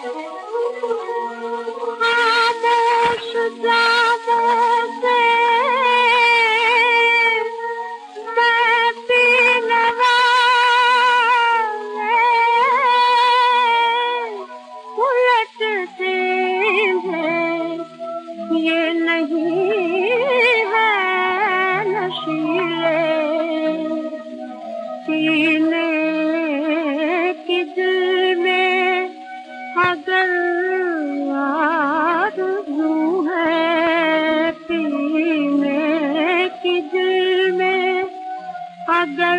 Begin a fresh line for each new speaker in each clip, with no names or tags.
खामोश जामों से मैं पीनवा उलटते हैं, ये नहीं है नशीले पीने की दिल में अगर आरज़ू है, पीने की दिल में अगर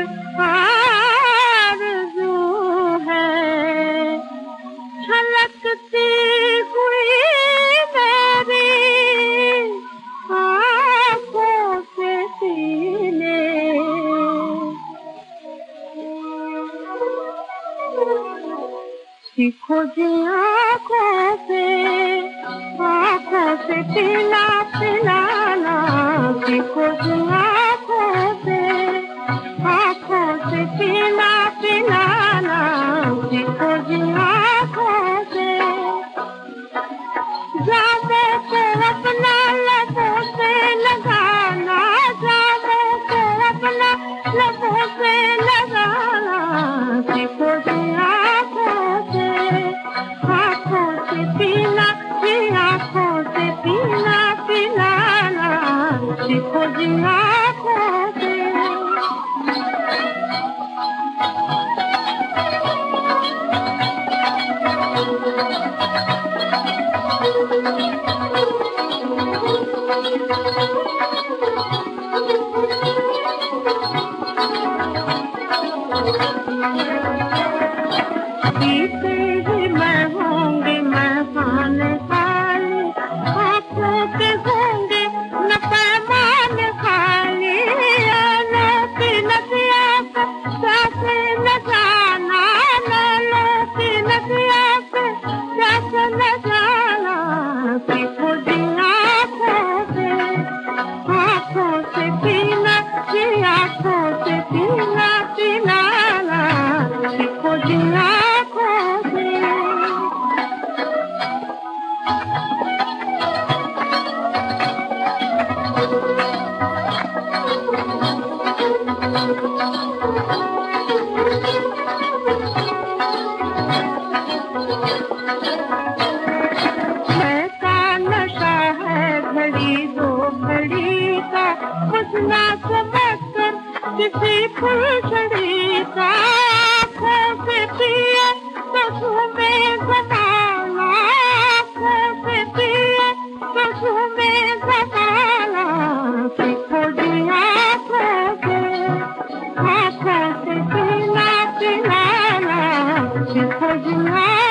आरज़ू है, छलकती हुई मेरी आँखों से सीने सीखो जी आँखों से पीना पिलाना, सीखो जी आँखों से पीना पिलाना, सीखो जी आँखों से जामों को अपना लबों से लगाना, जामों को अपना लबों से लगाना, सीखो जी आँखों से पीना, आँखों से पीना पिलाना, सीखो जी आँखों से। पीते ही मैं होंगे मेहमान खाली, आँखों के होंगे न पैमान खाली, लोटी नदिया पे कैसे न जाना, लोटी नदिया पे कैसे न जाना, सीखो जी आँखों से पीना, आँखों से पीना पिलाना, सीखो जी आँखों से। ऐसा नशा है घड़ी दो घड़ी का, खुशना समझकर किसी फुलझड़ी का, आँखों से पिए तो झूमे ज़माना, आँखों से पिए तो झूमे ज़माना, सीखो जी आँखों से पीना पिलाना, सीखो जी